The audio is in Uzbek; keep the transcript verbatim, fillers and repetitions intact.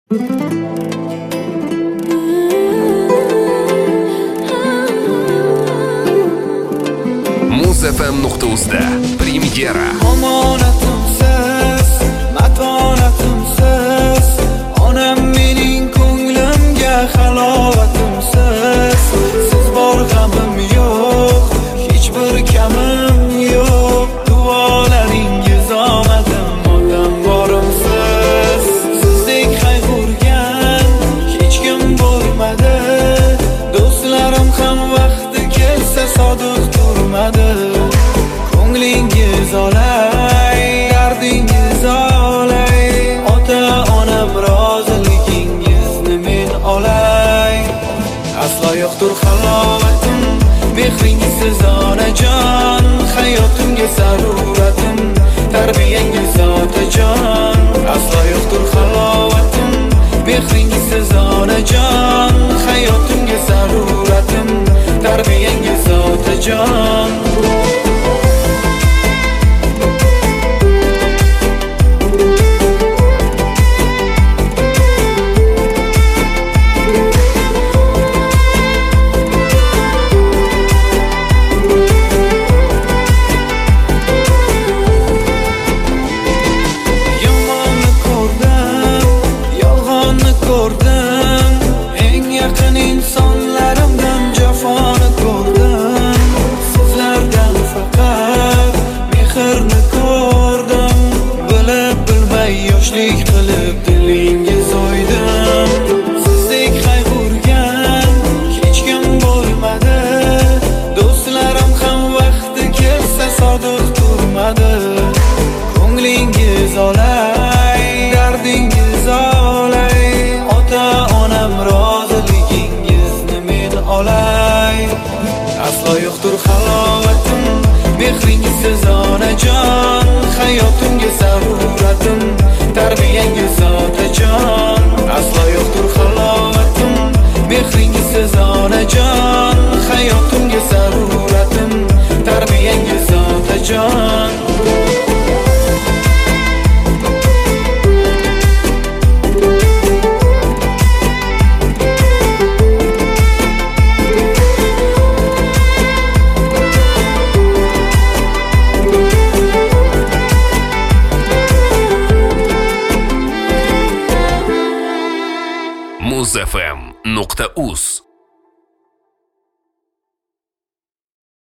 muzfm nuqta uzda premyera. Omonatimsiz, matonatimsiz, onam mening ko'nglimga halovatimsiz. Siz bor g'amim yo'q, hech bir kamim yo'q. Duolaringiz omadim, otam borimsiz. Sizdek qayg'urgan hech kim bo'lmadi. Do'stlarim ham vaqti kelsa sodiq turmadi. Ko'nglingiz olay, dardingiz olay, ota-onam roziligingizni men olay. Aslo yo'qdir halovatim, mehringizsiz onajon, hayotimga zaruratim, tarbiyangiz otajon. Aslo yo'qdir halovatim, mehringizsiz onajon, hayotimga zaruratim, tarbiyangiz otajon. Ko'rdim, eng yaqin insonlarimdan jafoni ko'rdim. Sizlardan faqat mehrni ko'rdim. Bilib bilmay yoshlik qilib dilingiz o'ydim. Sizdek qayg'urgan hech kim bo'lmadi. Do'stlarim ham vaqti kelsa sodiq turmadi. Ko'nglingiz olay, dardingiz olay, ota-onam roziligingizni men olay. Aslo yo'qdir halovatim, mehringizsiz onajon, hayotimga zaruratim, tarbiyangiz otajon. Aslo yo'qdir halovatim, mehringizsiz onajon, hayotimga zaruratim, tarbiyangiz otajon. muzfm nuqta uz